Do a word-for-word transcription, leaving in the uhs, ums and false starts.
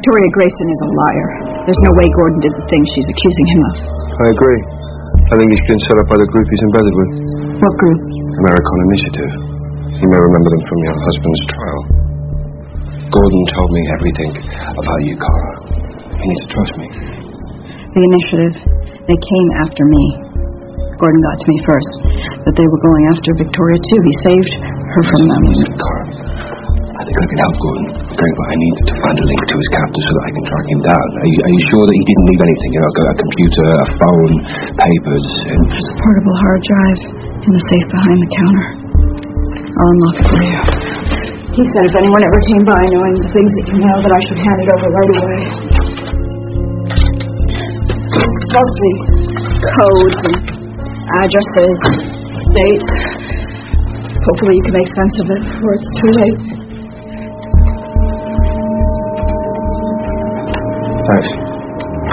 Victoria Grayson is a liar. There's no way Gordon did the things she's accusing him of. I agree. I think he's been set up by the group he's embedded with. What group? American Initiative. You may remember them from your husband's trial. Gordon told me everything about you, Cara. You need to trust me. The Initiative. They came after me. Gordon got to me first, but they were going after Victoria too. He saved her from them. Cara, I think I can help Gordon, okay, but I need to find a link to his captor so that I can track him down. Are you, are you sure that he didn't leave anything? You know, a computer, a phone, papers, and... There's a portable hard drive in the safe behind the counter. I'll unlock it for you. He said if anyone ever came by knowing the things that you know, that I should hand it over right away. Mostly codes and addresses, dates. Hopefully you can make sense of it before it's too late. Thanks.